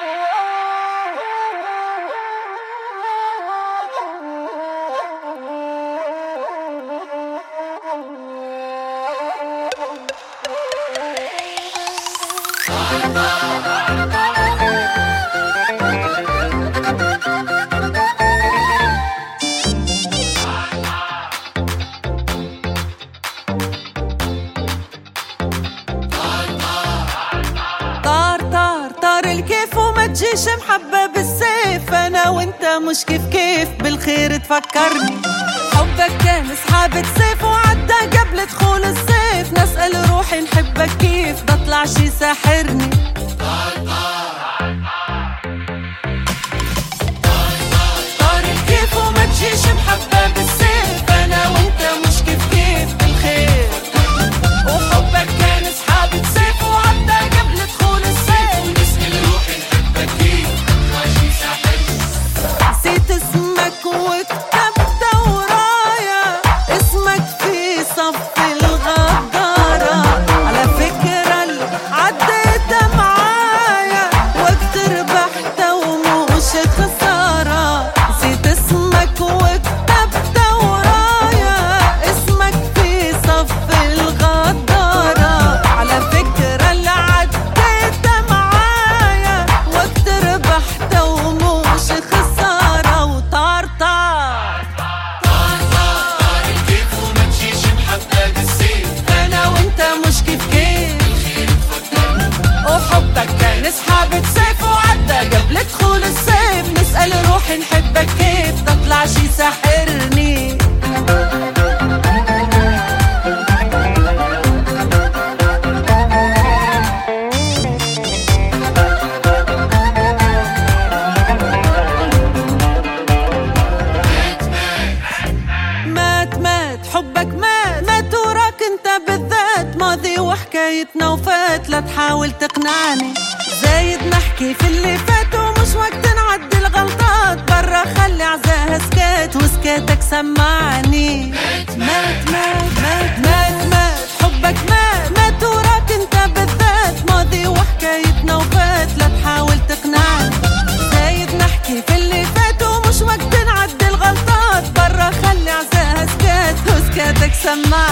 تجيش محبة بالسيف، أنا وإنت مش كيف كيف بالخير تفكرني. حبك كان سحابة سيف وعدى قبل دخول الصيف، نسأل روحي نحبك كيف بطلع شي ساحرني. طار الكيف وما تجيش محبة بالسيف، أنا وإنت مش كيف كيف بالخير. وحبك كان سحابة سيف وعدى قبل دخول الصيف، ونسأل روحي نحبك كيف بطلع شي ساحرني. نسيت اسمك وكتبت ورايا اسمك في صف الغدارة، على فكرة اللي عديتها معايا وقت ربحت ومش خسارة. نسيت اسمك وكتبت ورايا اسمك في صف الغدارة، على فكرة اللي عديتها معايا وقت ربحت ومش خسارة. وطار طار طار الكيف وما تجيش محبة بالسيف، أنا وإنت مش كيف كيف بالخير تفكرني. وحبك كان سحابة سيف وعدى قبل دخول الصيف، نسأل روحي نحبك كيف تطلع شي ساحرني. مات حبك مات وراك انت بالذات، ماضي وحكايتنا وفات لا تحاول تقنعني. زايد نحكي في اللي فات ومش وقت نعدي الغلطات، برا خلي عزاها سكات وسكاتك سمعني. مات حبك مات وراك انت بالذات، ماضي وحكايتنا وفات لا تحاول تقنعني. زايد نحكي في اللي فات ومش وقت نعدي الغلطات، برا خلي عزاها سكات وسكاتك سمعني.